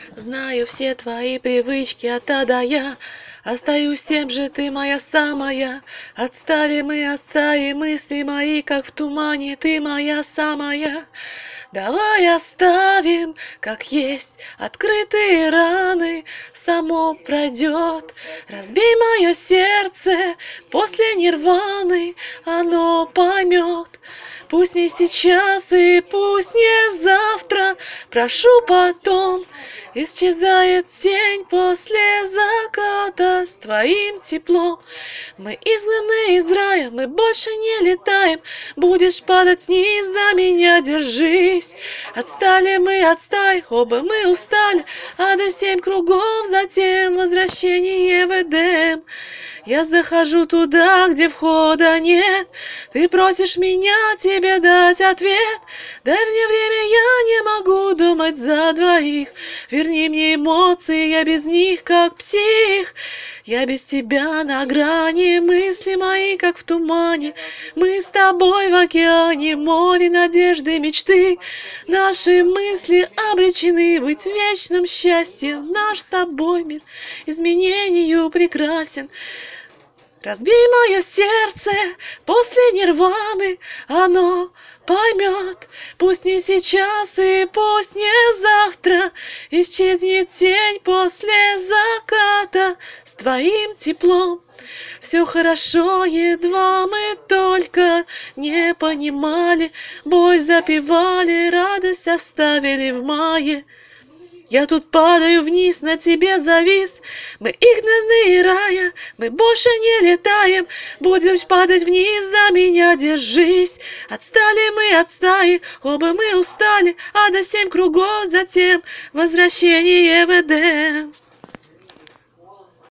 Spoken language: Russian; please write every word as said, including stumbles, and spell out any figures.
Знаю все твои привычки от А до Я. Остаюсь тем же, ты моя самая. Отстали мы от стаи, мысли мои, как в тумане, ты моя самая. Давай оставим, как есть, открытые раны, само пройдет. Разбей мое сердце, после нирваны оно поймет. Пусть не сейчас и пусть не завтра, прошу потом. Исчезает тень после заката с твоим теплом. Мы изгнаны из рая, мы больше не летаем. Будешь падать вниз, за меня держись. Отстали мы от стаи, оба мы устали. А до семь кругов, затем возвращение в Эдем. Я захожу туда, где входа нет. Ты просишь меня тебе дать ответ. Дай мне время, я не могу думать за двоих. Верни мне эмоции, я без них как псих. Я без тебя на грани, мысли мои как в тумане. Мы с тобой в океане, море надежды, мечты. Наши мысли обречены быть в вечном счастье. Наш с тобой мир изменению прекрасен. Разбей мое сердце, после нирваны оно поймет. Пусть не сейчас и пусть не завтра. Исчезнет тень после заката с твоим теплом. Все хорошо, едва мы только не понимали. Бой запивали, радость оставили в мае. Я тут падаю вниз, на тебе завис. Мы изгнаны из рая, мы больше не летаем. Будем падать вниз, за меня держись. Отстали мы от стаи, оба мы устали. А до семь кругов затем возвращение в Эдем.